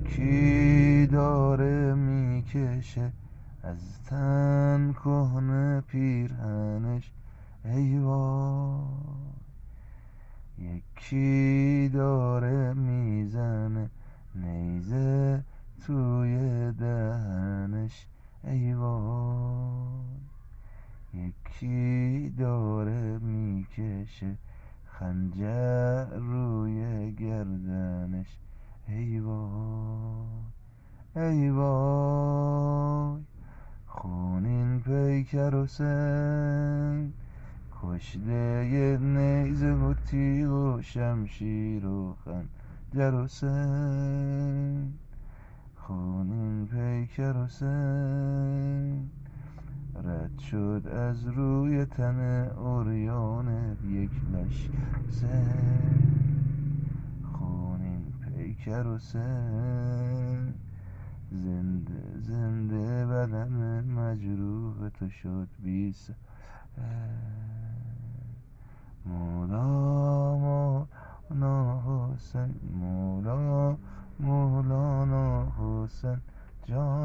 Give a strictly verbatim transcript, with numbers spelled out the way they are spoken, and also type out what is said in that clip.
یکی داره میکشه از تن کهنه پیرهنش، ای وای. یکی داره میزنه نیزه توی دهنش، ای وای. یکی داره میکشه خنجر روی گردنش، ای وای ای وای. خونین پیکر و سنگ کشته ی نیزه و تیغ و شمشیر و خنجر و سنگ. خونین پیکر و سنگ رد شد از روی تن عریان یک لشکر سنگ. خونین پیکر و سنگ زنده زنده بدن مجروح تو شد بی سر. مولا مولانا حسین، مولا مولانا حسین جان.